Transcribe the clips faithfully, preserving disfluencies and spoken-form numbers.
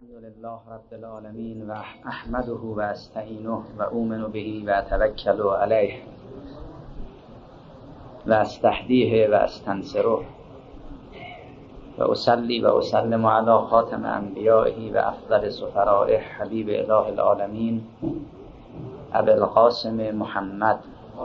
الحمد لله رب العالمين و احمده و استعینه و اؤمن به و اتوکل علیه و استهدیه و استنصره و اصلی و اسلم علی خاتم انبیائه و افضل سفرائه حبیب اله العالمین ابی القاسم محمد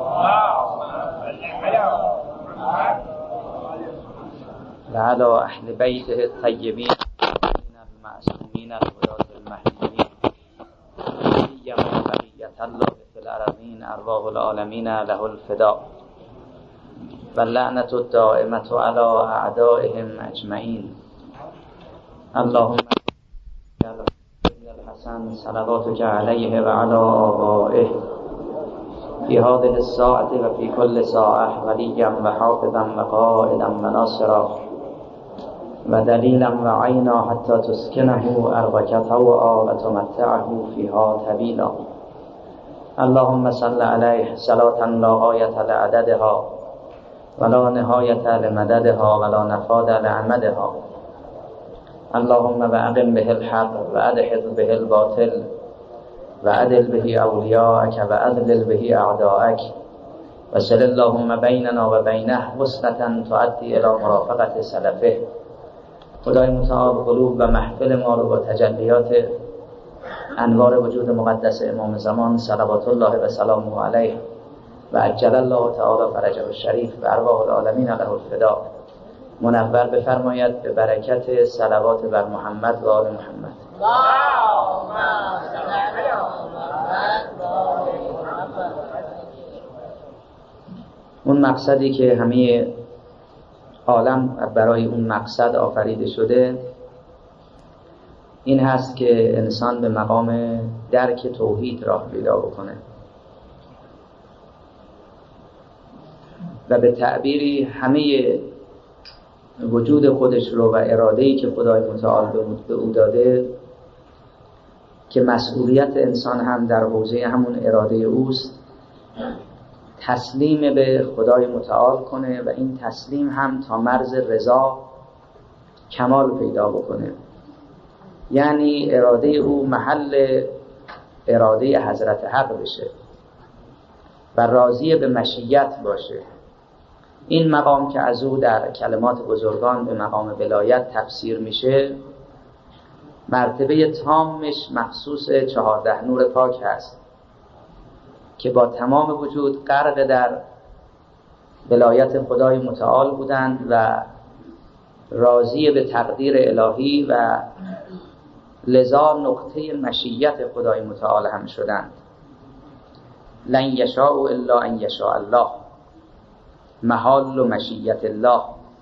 و علی اهل بیته الطیبین المعصومین الهداة المهدیین سیما بقیة الله فی الارضین ارواح العالمین له الفداء و اللعنة الدائمة علی اعدائهم اجمعین. اللهم الحسن صلواتک علیه و علی آبائه فی هذه الساعة و فی کل ساعة ولیا و حافظا و قائدا و ناصرا و دلیلا و عینا حتی تسکنه ارضک طوعا و تمتعه فیها طویلا. اللهم صل علیه صلاة لا غایة لعددها ولا نهایة لمددها ولا نفاد لعمدها. اللهم واقم به الحق و ادحض به الباطل و عدل به اولیاءک و اذلل به اعداءک و صل اللهم بیننا و بینه وصلة تؤدی الی مرافقة سلفه. خدای متعال قلوب و محفل ما رو با تجلیات انوار وجود مقدس امام زمان صلوات الله و سلامه علیه و عجل الله تعالی فرجه الشریف و ارواح العالمین له الفداء منور بفرماید به برکت صلوات بر محمد و آل محمد. اون مقصدی که همه عالم برای اون مقصد آفریده شده این هست که انسان به مقام درک توحید راه پیدا بکنه و به تعبیری همه وجود خودش رو و اراده‌ای که خدای متعال به او داده که مسئولیت انسان هم در حوزه همون اراده اوست تسلیم به خدای متعال کنه و این تسلیم هم تا مرز رضا کمال پیدا بکنه، یعنی اراده او محل اراده حضرت حق بشه و راضی به مشیت باشه. این مقام که از او در کلمات بزرگان به مقام ولایت تفسیر میشه مرتبه تامش مخصوص چهارده نور پاک هست که با تمام وجود غرق در ولایت خدای متعال بودند و راضی به تقدیر الهی و لذا نقطه مشیت خدای متعال هم شدند. لن یشاء الا ان یشاء الله، محال و مشیت الله.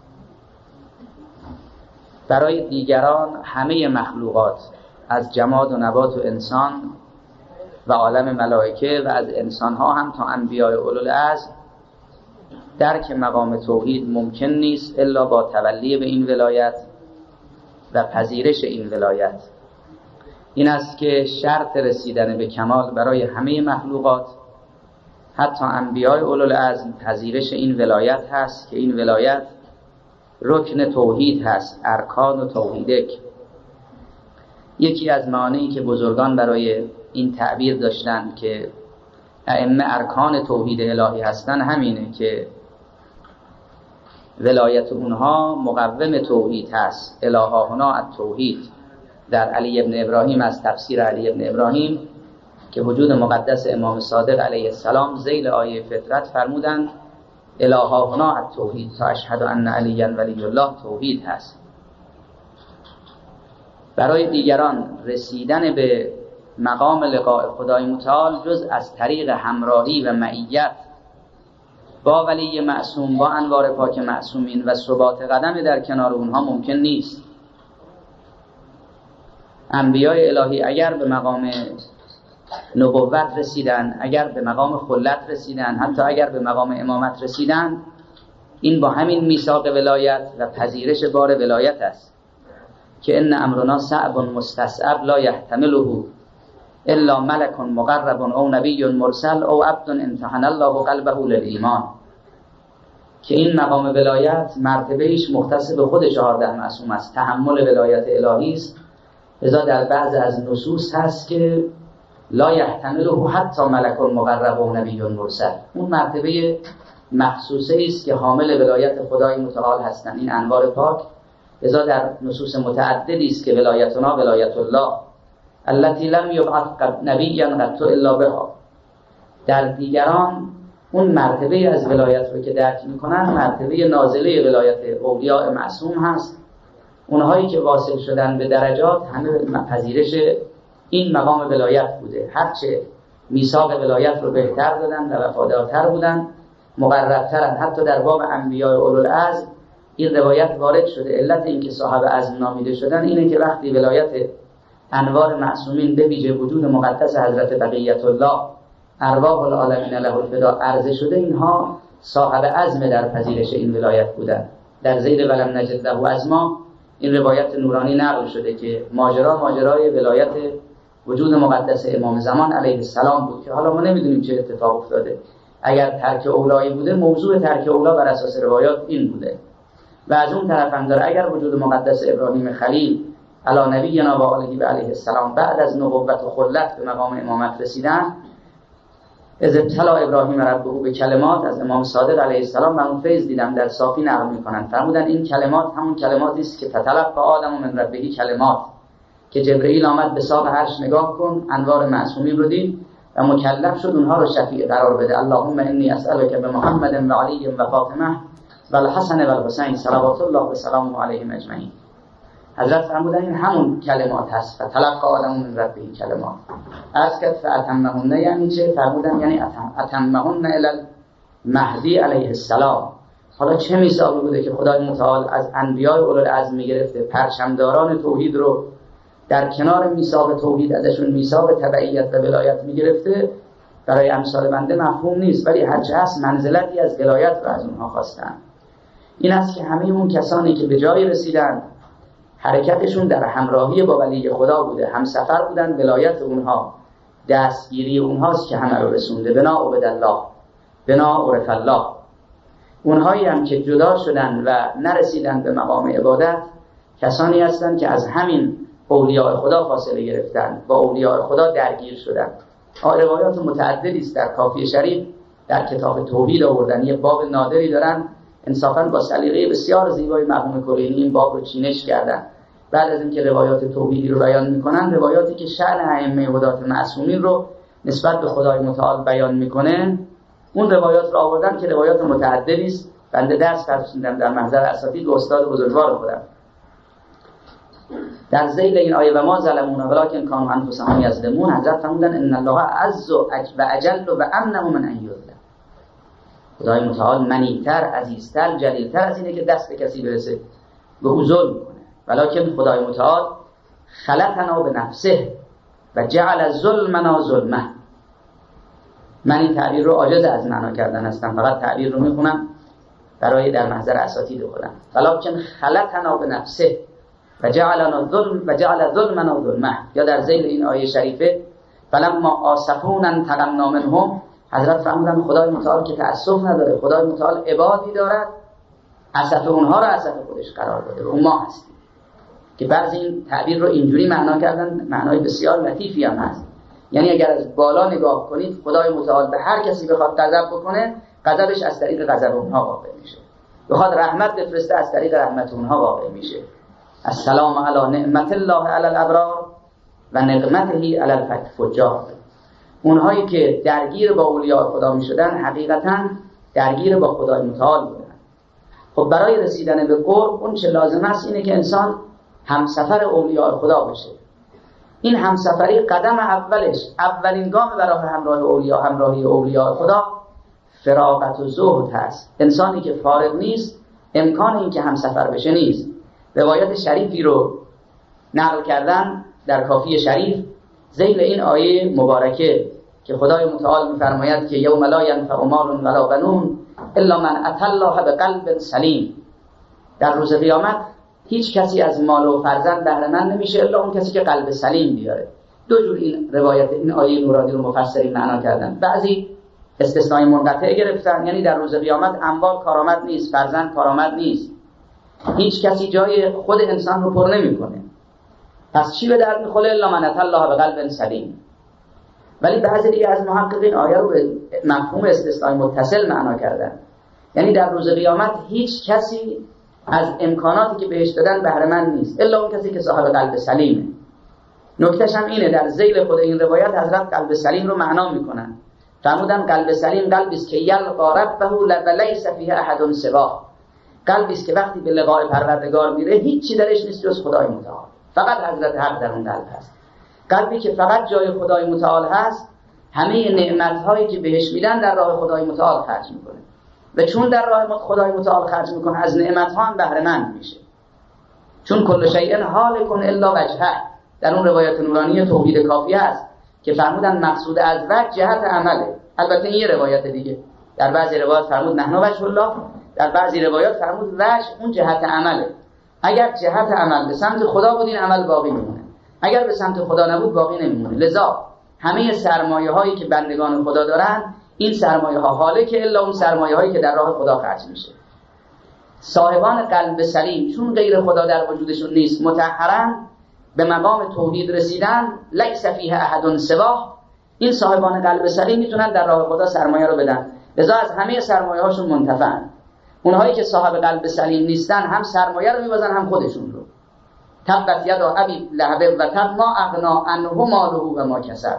برای دیگران همه مخلوقات از جماد و نبات و انسان و عالم ملائکه و از انسانها هم تا انبیاء اولوالعزم درک مقام توحید ممکن نیست الا با تولی به این ولایت و پذیرش این ولایت. این است که شرط رسیدن به کمال برای همه مخلوقات حتی انبیاء اولوالعزم پذیرش این ولایت هست که این ولایت رکن توحید هست، ارکان و توحیدک. یکی از معانی که بزرگان برای این تعبیر داشتند که ائمه ارکان توحید الهی هستند همینه که ولایت اونها مقوم توحید هست. الهاهنا التوحید. در علی ابن ابراهیم از تفسیر علی ابن ابراهیم که وجود مقدس امام صادق علیه السلام ذیل آیه فطرت فرمودند الهاهنا التوحید تا اشهد ان علی ولی الله توحید هست. برای دیگران رسیدن به مقام لقاء خدای متعال جز از طریق همراهی و معیت با ولی معصوم با انوار پاک معصومین و ثبات قدم در کنار اونها ممکن نیست. انبیاء الهی اگر به مقام نبوت رسیدن، اگر به مقام خلت رسیدن، حتی اگر به مقام امامت رسیدن، این با همین میثاق ولایت و پذیرش بار ولایت است که ان امرنا صعب مستصعب لا یحتمله الا ملک مقرب او نبی مرسل او عبد امتحن الله قلبه للایمان. که این مقام ولایت مرتبهش مختص به خود چهارده معصوم است. تحمل ولایت الهی است لذا در بعض از نصوص هست که لا یحتمله حتی ملک مقرب و نبی مرسل. اون مرتبه مخصوصه است که حامل ولایت خدای متعال هستند این انوار پاک. لذا در نصوص متعددی است که ولایتنا ولایت الله التي لم یبعث نبیا قط الا بها. در دیگران اون مرتبه از ولایت رو که درک میکنن مرتبه نازله ولایت اولیاء معصوم هست. اونهایی که واصل شدن به درجات همه پذیرش این مقام ولایت بوده. هرچه میثاق ولایت رو بهتر دادن و وفادارتر بودن، مقربترن. حتی در باب انبیاء اولوالعزم این روایت وارد شده. علت اینکه صاحب عزم نامیده شدن اینه که وقتی ولایت انوار معصومین به ویژه وجود مقدس حضرت بقیت الله ارواح العالمین له الفدا عرضه شده، اینها صاحب عزم در پذیرش این ولایت بودن. در زیر ولم نجد له عزما این روایت نورانی نقل شده که ماجرا ماجرای ولایت وجود مقدس امام زمان علیه السلام بود که حالا ما نمیدونیم چه اتفاق افتاده. اگر ترک اولایی بوده، موضوع ترک اولا بر اساس روایات این بوده. و از اون طرف هم داره اگر وجود مقدس ابراهیم خلیل علی نبینا و آله و علیه السلام بعد از نبوت و خلت به مقام امامت رسیدن، از ابتلا ابراهیم ربه به کلمات از امام صادق علیه السلام و اون فیض دیدم در صافی نقل میکنن. فرمودن این کلمات همون کلماتی است که تتلقى آدم من ربه کلمات، که جبرئیل آمد به ساق عرش نگاه کن، انوار معصومین رو دید و مکلف شد اونها رو شفیع قرار بده. اللهم انی اسألک بمحمد و علی و فاطمه و الحسن و الحسین صلوات الله و سلامه علیهم اجمعین. حضرت فرمودن این همون کلمات هست. فتلقى آدم من ربه کلمات. عرض کرد فاتمهن یعنی چه؟ فرمودن یعنی اتمهن الی المهدی علیه السلام. حالا چه میثاقی بوده که خدای متعال از انبیاء اولوالعزم میگرفته، پرچمداران توحید رو در کنار میثاق توحید ازشون میثاق تبعیت و ولایت میگرفته. برای امثال بنده مفهوم نیست، ولی هرچه هست منزلتی از ولایت رو از اونها خواستن. این است که همه اون کسانی که به جای رسیدن حرکتشون در همراهی با ولی خدا بوده، همسفر بودن، ولایت اونها دستگیری اونهاست که همه رو رسونده. بنا عبد الله بنا عرف الله. اونهایی هم که جدا شدن و نرسیدن به مقام عبادت کسانی هستند که از همین اولیاء خدا فاصله گرفتن، با اولیاء خدا درگیر شدن. روایات متعددی است در کافی شریف در کتاب توحید آوردن. یه باب نادری دارن، انصافاً با سلیقه بسیار زیبای مرحوم کلینی این باب رو چینش کردن. بعد از اینکه روایات توحیدی رو بیان میکنن، روایاتی که شأن ائمه هدات معصومین رو نسبت به خدای متعال بیان میکنه، اون روایات رو آوردن که روایات متعددی است. بنده درس فرستادم در محضر اساتید و استاد بزرگوار خودم در ذیل این آیه و ما ظلمون ولکن کانوا انفسهم یظلمون. حضرت فرمودن ان الله عز و اجل و امن من ان یظلم. خدای متعال منی‌تر، عزیزتر، جلیلتر از اینه که دست به کسی برسه به او ظلم کنه. ولکن خدای متعال خلقنا به نفسه و جعل ظلمنا ظلمه. من این تعبیر رو عاجز از معنا کردن هستم، فقط تعبیر رو میخونم برای در محضر اساتید خودم. ولکن خلقنا به نفسه و جعلنا ظلم و جعل ظلمنا ظلمه. یا در ذیل این آیه شریفه فلما آسفونا انتقمنا منهم، حضرت فرمودن خدای متعال که تأسف نداره، خدای متعال عبادی دارد اسف اونها رو اسف خودش قرار داده، اون ما هستیم. که بعضی این تعبیر رو اینجوری معنا کردن، معنای بسیار لطیفی هم هست. یعنی اگر از بالا نگاه کنید، خدای متعال به هر کسی بخواد غضب بکنه، غضبش از طریق غضب اونها واقع میشه. بخواد رحمت بفرسته، از طریق رحمت اونها واقع میشه. السلام علی نعمت الله علی الابرار و نقمته علی الفجار. اونهایی که درگیر با اولیاء خدا میشدن حقیقتا درگیر با خدای متعال بودن. خب برای رسیدن به قرب اون چه لازم است اینه که انسان همسفر اولیاء خدا بشه. این همسفری قدم اولش، اولین گام برای همراه اولیاء، همراهی اولیاء خدا فراغت و زهد هست. انسانی که فارغ نیست امکان این که همسفر بشه نیست. روایت شریفی رو نقل کردن در کافی شریف ذیل این آیه مبارکه که خدای متعال می‌فرماید که یوم لا ینفع مال ولا بنون الا من اتى الله بقلب سلیم. در روز قیامت هیچ کسی از مال و فرزند بهره مند نمیشه الا اون کسی که قلب سلیم بیاره. دو جور این روایت این آیه نورانی رو مفسرین معنا کردن. بعضی استثنای منقطع گرفتن، یعنی در روز قیامت اموال کارآمد نیست، فرزند کارآمد نیست، هیچ کسی جای خود انسان رو پر نمیکنه. پس چی به درد میخوره؟ الا من اتى الله بقلب سلیم. ولی بعضی دیگه از محققین آیه رو به مفهوم استثناء متصل معنا کردن، یعنی در روز قیامت هیچ کسی از امکاناتی که بهش دادن بهره مند نیست الا اون کسی که صاحب قلب سلیمه. نکتهش هم اینه، در ذیل خود این روایت حضرت قلب سلیم رو معنا میکنن، فرمودن قلب سلیم قلبی است که یلقا ربه لیس فیه احد سواه، قلبی است که وقتی به لقاء پروردگار میره هیچی درش نیست جز خدای متعال، فقط حضرت حق در اون قلب هست. قلبی که فقط جای خدای متعال هست همه نعمت‌هایی که بهش میدن در راه خدای متعال خرج میکنه و چون در راه خدای متعال خرج میکنه از نعمت‌ها هم بهره مند میشه، چون کل شیء هالک الا وجهه. در اون روایت نورانی توحید کافی است که فرمودن مقصود از وجه جهت عمله. البته این یه روایت دیگه، در بعضی روایات فرمود نحن وجه الله، در بعضی روایات فرمود وجه اون جهت عمله. اگر جهت عمل به سمت خدا بود این عمل باقی میمونه، اگر به سمت خدا نبود باقی نمیمونه. لذا همه سرمایه هایی که بندگان خدا دارن این سرمایه ها حاله که الا اون سرمایه هایی که در راه خدا خرج میشه. صاحبان قلب سلیم چون غیر خدا در وجودشون نیست، مطهرن، به مقام توحید رسیدن، لیس فیه احد سواه، این صاحبان قلب سلیم میتونن در راه خدا سرمایه رو بدن، لذا از همه سرمایه هاشون منتفعن. اونهایی که صاحب قلب سلیم نیستن هم سرمایه رو میبازن هم خودشون رو. تبت یدا ابی لهب و تب ما اغنا عنه ماله و ما کسب.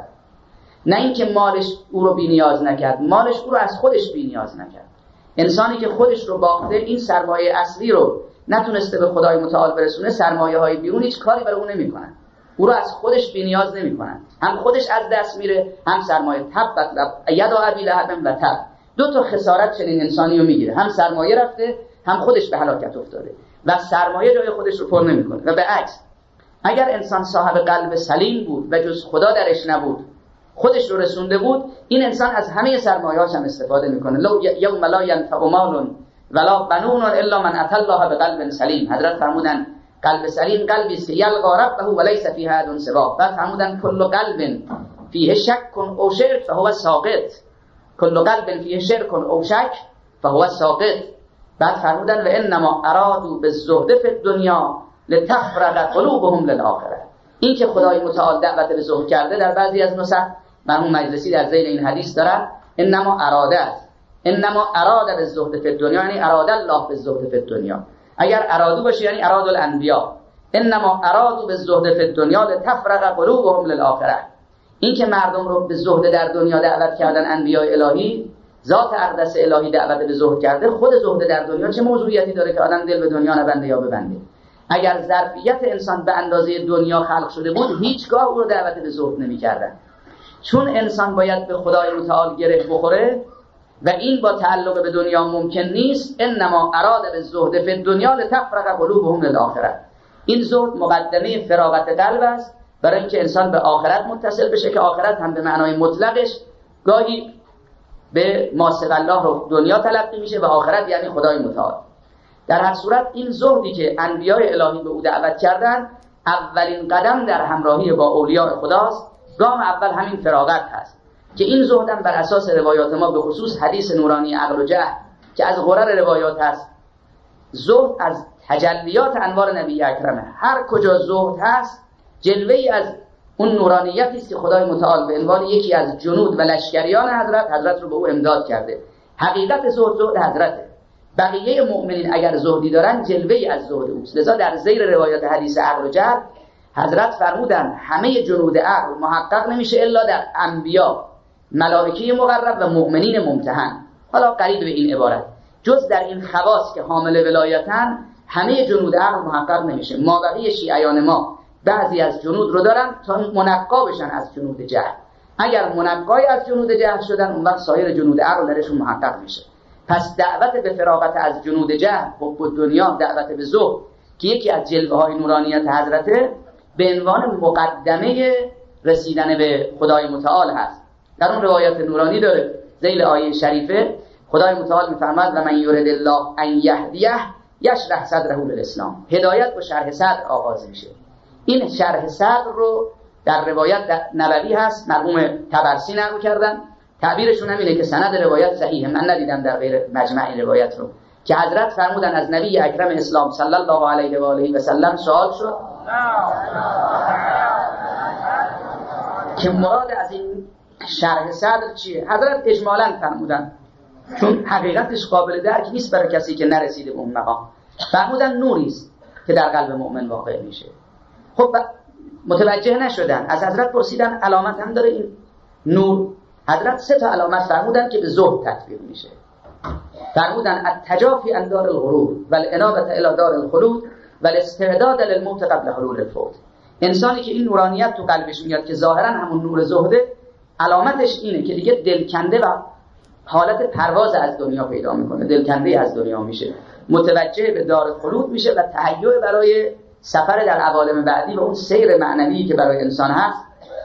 نه اینکه مالش او رو بی نیاز نکرد، مالش او رو از خودش بی نیاز نکرد. انسانی که خودش رو باخته، این سرمایه اصلی رو نتونسته به خدای متعال برسونه، سرمایه های بیرون هیچ کاری برای اون نمیکنن، او رو از خودش بی نیاز نمیکنن، هم خودش از دست میره هم سرمایه. تبت یدا ابی لهب و تب، دو تا خسارت چنین انسانی رو میگیره، هم سرمایه رفته هم خودش به هلاکت افتاده و سرمایه جای خودش رو پر نمیکنه. و به عکس اگر انسان صاحب قلب سلیم بود و جز خدا درش نبود، خودش رو رسونده بود، این انسان از همه سرمایه‌هاش هم استفاده میکنه. لو یوم لا ینفع مال ولا بنون الا من اتى الله بقلب سلیم. حضرت فرمودن قلب سلیم قلبی است که یلقا ربه وليس فیه احد سواه. بعد فرمودن کل قلب فیه شک او شرک فهو ساقط، کل قلب فیه شرک او شک فهو ساقط. بعد فرمودن و انما ارادوا بالزهد فی الدنیا لتفرغ قلوبهم للآخره. این که خدای متعال دعوت به زهد کرده در بعضی از نسخ مرحوم مجلسی در ذیل این حدیث دارن انما اراده است، انما اراده بالزهد فی الدنیا یعنی اراده الله بالزهد فی الدنیا. اگر ارادو باشه یعنی اراد الانبیا، انما ارادوا بالزهد فی الدنیا لتفرغ قلوبهم للآخره. این که مردم رو به زهد در دنیا دعوت کردن انبیاء الهی، ذات اقدس الهی دعوت به زهد کرده، خود زهد در دنیا چه موضوعیتی داره که آدم دل به دنیا نبنده یا ببنده؟ اگر ظرفیت انسان به اندازه دنیا خلق شده بود هیچگاه او رو دعوت به زهد نمی‌کردن. چون انسان باید به خدای متعال گره بخوره و این با تعلق به دنیا ممکن نیست، انما اراد بالزهد فی الدنیا لتفرغ قلوبهم للآخره. این زهد مقدمه فراغت قلب است برای اینکه انسان به آخرت متصل بشه، که آخرت هم به معنای مطلقش گاهی به ما سوی الله رو دنیا تلقی میشه و آخرت یعنی خدای متعال. در هر صورت این زهدی که انبیاء الهی به او دعوت کردن اولین قدم در همراهی با اولیاء خداست. گام اول همین فراغت هست که این زهدم بر اساس روایات ما به خصوص حدیث نورانی عقل و جهل که از غرر روایات هست، زهد از تجلیات انوار نبی اکرمه. هر کجا زهد هست جلوه‌ای از اون نورانیتی است که خدای متعال به عنوان یکی از جنود و لشکریان حضرت حضرت رو به او امداد کرده. حقیقت زهد زهد حضرته. بقیه مؤمنین اگر زهدی دارن جلوه‌ای از زهد اوست. لذا در زیر روایات حدیث عقل و جهل حضرت فرمودن همه جنود عقل محقق نمیشه الا در انبیا، ملائکه مقرب و مؤمنین ممتحن. حالا قریب به این عبارت جز در این خواص که حامل ولایتن همه جنود عقل محقق نمیشه. ما بقیه شیعیان ما بعضی از جنود رو دارن تا منقا بشن از جنود جهل. اگر منقای از جنود جهل شدن اون وقت سایر جنود عقل درشون محقق میشه. پس دعوت به فراغت از جنود جهل و دنیا، دعوت به زهد که یکی از جلوه های نورانیت حضرته، به عنوان مقدمه رسیدن به خدای متعال هست. در اون روایت نورانی داره ذیل آیه شریفه خدای متعال میفرماد و من یرید الله ان یهدیه یشرح صدره للاسلام. هدایت با شرح صدر آغاز میشه. این شرح صدر رو در روایت نبوی هست، مرحوم طبرسی نقل کردن. تعبیرشون همینه که سند روایت صحیحه، من ندیدم در غیر مجمع این روایت رو، که حضرت فرمودن از نبی اکرم اسلام صلی الله علیه و آله و سلم سوال شد که مراد از این شرح صدر چیه؟ حضرت اجمالاً فرمودن، چون حقیقتش قابل درک نیست برای کسی که نرسیده به اون مقام. فرمودن نوری است که در قلب مؤمن واقع میشه. خب متوجه نشدن، از حضرت پرسیدن علامت هم داره این نور؟ حضرت سه تا علامت فرمودن که به زهد تطبیق میشه. فرمودن التجافی عن دار الغرور والانابه الی دار الخلود والاستعداد للموت قبل حلول الفوت. انسانی که این نورانیت تو قلبش میاد که ظاهرا همون نور زهده، علامتش اینه که دیگه دلکنده و حالت پرواز از دنیا پیدا میکنه، دلکنده از دنیا میشه، متوجه به دار خلود میشه و تهیع برای سفر در عوالم بعدی و اون سیر معنوی که برای انسان هست،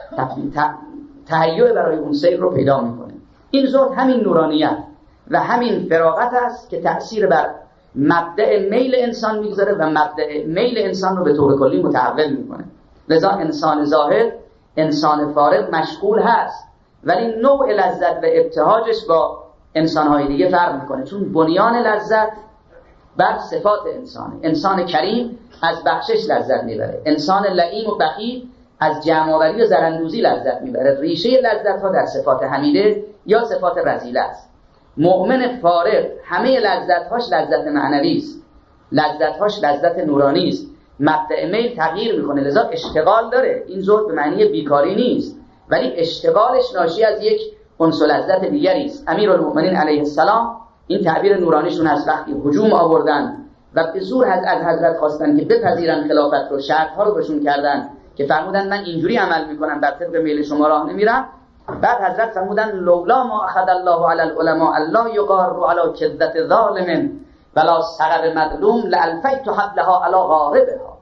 تهیع برای اون سیر رو پیدا میکنه. این زهد همین نورانیت و همین فراغت است که تأثیر بر مبدأ میل انسان میگذاره و مبدأ میل انسان رو به طور کلی متحول میکنه. لذا انسان زاهد، انسان فارغ مشغول هست، ولی نوع لذت و ابتهاجش با انسانهای دیگه فرق میکنه، چون بنیان لذت بر صفات انسانه. انسان کریم از بخشش لذت میبره، انسان لئیم و بخیل از جمع‌آوری و زرندوزی لذت میبره. ریشه لذت ها در صفات حمیده یا صفات رذیله است. مؤمن فارغ همه لذت هاش لذت معنوی است، لذت هاش لذت نورانی است، مبدأ میل تغییر میکنه، لذا اشتغال داره. این زهد به معنی بیکاری نیست، ولی اشتغالش ناشی از یک انس لذت دیگری است. امیرالمؤمنین علیه السلام این تعبیر نورانیشون از وقتی هجوم آوردن و به زور از حضرت خواستن که بپذیرن خلافت رو، شرط‌ها رو بهشون کردن که فرمودن من اینجوری عمل میکنم، بر طبق میل شما راه نمیرم. بعد حضرت فرمودن لولا ما اخذ الله علی العلماء الله یغار علی کذبة ظالم ولا سقب مظلوم لالفیت حبلها علی غاربها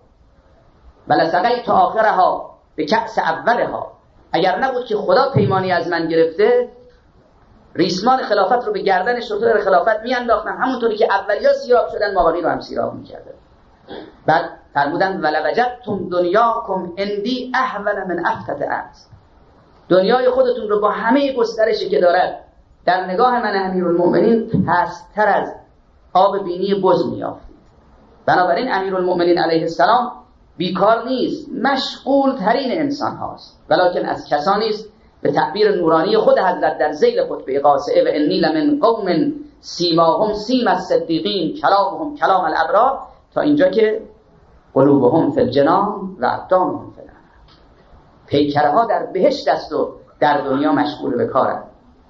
ولسقیت آخرها به کأس اولها. اگر نبود که خدا پیمانی از من گرفته، ریسمان خلافت رو به گردن شطور خلافت میانداختم، همونطوری که اولیا سیراب شدن ماوری رو هم سیراب میکردن. بعد فرمودن ولوجدتم دنیاکم عندی احول من افتة امس. دنیای خودتون رو با همه گسترشی که دارد در نگاه من امیرالمؤمنین پست‌تر از آب بینی بز میافتید. بنابراین امیرالمؤمنین علیه السلام بیکار نیست، مشغول ترین انسان هاست، ولکن از کسانی است به تعبیر نورانی خود حضرت در ذیل خطبه قاصعه و انی لمن قوم سیماهم سیم الصدیقین کلامهم کلام الابرار، تا اینجا که قلوبهم فی الجنان و ابدانهم فی النار. پیکره ها در بهشت است و در دنیا مشغول به کارند.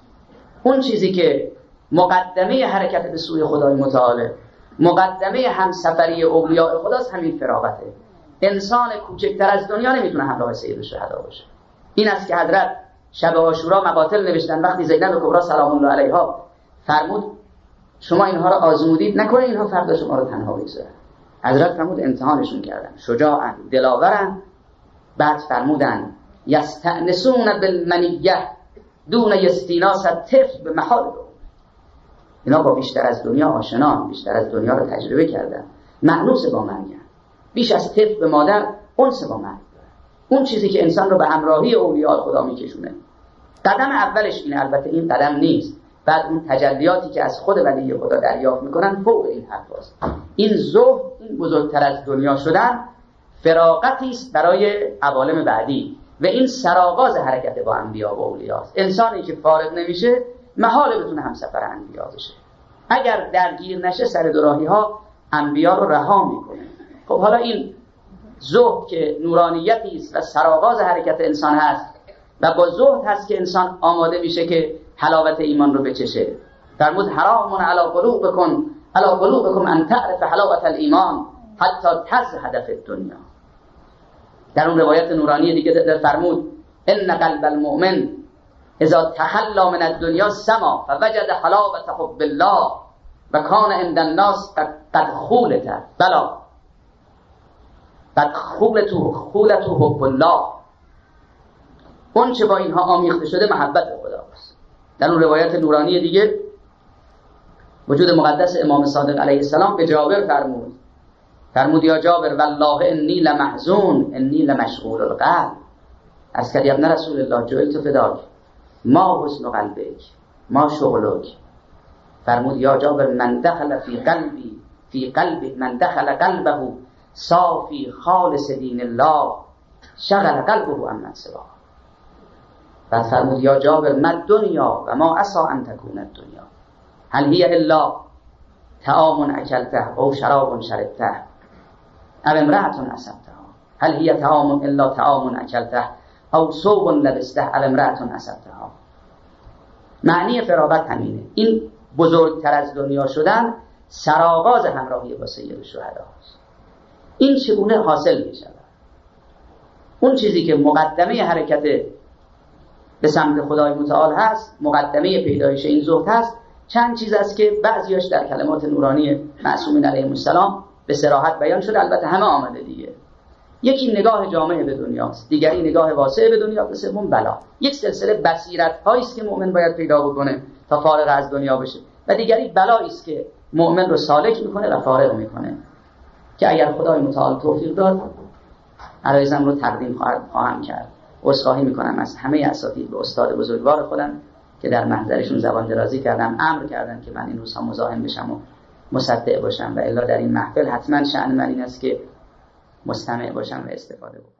اون چیزی که مقدمه حرکت به سوی خدای متعال، مقدمه همسفری اولیاء خداست، همین فراغته. انسان کوچکتر از دنیا نمیتونه همراه سید شهدا باشه. این است که حضرت شب عاشورا مقاتل نوشتن، وقتی زینب کبرا سلام الله علیها فرمود شما اینها را آزمودید، نکنه اینها فردا شما را تنها بگذارن. حضرت فرمود امتحانشون کردن، شجاعن، دلاورن. بعد فرمودن یستأنسون بالمنیه دون استیناس الطفل به محال رو. اینا با بیشتر از دنیا آشنان، بیشتر از دنیا رو تجربه کردن، مأنوس با مرگن، بیش از طفل به مادر انس با مرگ. اون چیزی که انسان رو به همراهی اولیاء خدا میکشونه. قدم اولش این، البته این قدم نیست، بعد اون تجلیاتی که از خود ولی خدا دریافت میکنن فوق این حرف هست. این زهد، این بزرگتر از دنیا شدن، فراغتی است برای عوالم بعدی و این سرآغاز حرکت با انبیا و اولیاء است. انسانی که فارغ نمیشه محاله بتونه همسفر انبیا بشه. اگر درگیر نشه سر دوراهی ها انبیا رو رها میکنه. خب حالا این زهد که نورانیتی است و سرآغاز حرکت انسان هست و با زهد هست که انسان آماده میشه که حلاوت ایمان رو بچشه. فرمود حرام علی قلوبکم علی قلوبکم ان تعرف حلاوت الایمان حتی تزهد فی الدنیا. در اون روایت نورانی دیگه در فرمود ان قلب المؤمن اذا تحلی من الدنیا سما فوجد حلاوت حب الله و کان عند الناس قد خولت بلا قد خولت خولت حب الله. اون چه با اینها آمیخته شده محبت خداست. در اون روایت نورانی دیگه وجود مقدس امام صادق علیه السلام به جابر فرمود فرمود یا جابر والله انی لمحزون انی لمشغول القلب. از کردی ابن رسول الله جعلت فداک ما حسن قلبک ما شغلک. فرمود یا جابر من دخل فی قلبی فی قلبی من دخل قلبه صافی خالص دین الله شغل قلبه عن سواه. بعد فرمود یا جابر ما الدنیا و ما عسى ان تكون الدنیا هل هي الا طعام اکلته او شراب شربته او امرأة اصبتها هل هي طعام الا طعام اکلته او ثوب لبسته او امرأة اصبتها. معنی فراغت همینه. این بزرگتر از دنیا شدن سرآغاز همراهی با سید الشهدا است. این چگونه حاصل می شود؟ اون چیزی که مقدمه حرکت به سمت خدای متعال هست، مقدمه پیدایش این زهد هست، چند چیز است که بعضیاش در کلمات نورانی معصومین علیهم السلام به صراحت بیان شده، البته همه آمده دیگه. یکی نگاه جامع به دنیاست، دیگری نگاه واسع به دنیا، و سوم بلا. یک سلسله بصیرت هایی است که مؤمن باید پیدا بکنه تا فارغ از دنیا بشه، و دیگری بلایی است که مؤمن رو سالک میکنه و فارغ میکنه، که اگر خدای متعال توفیق داد عرایزم رو تقدیم خواهم کرد. عذرخواهی میکنم از همه اساتید به استاد بزرگوار خودم که در محضرشون زبان درازی کردم، امر کردن که من این روزها مزاحم بشم و مصدق باشم، و الا در این محفل حتما شأن من این است که مستمع باشم و استفاده بکنم.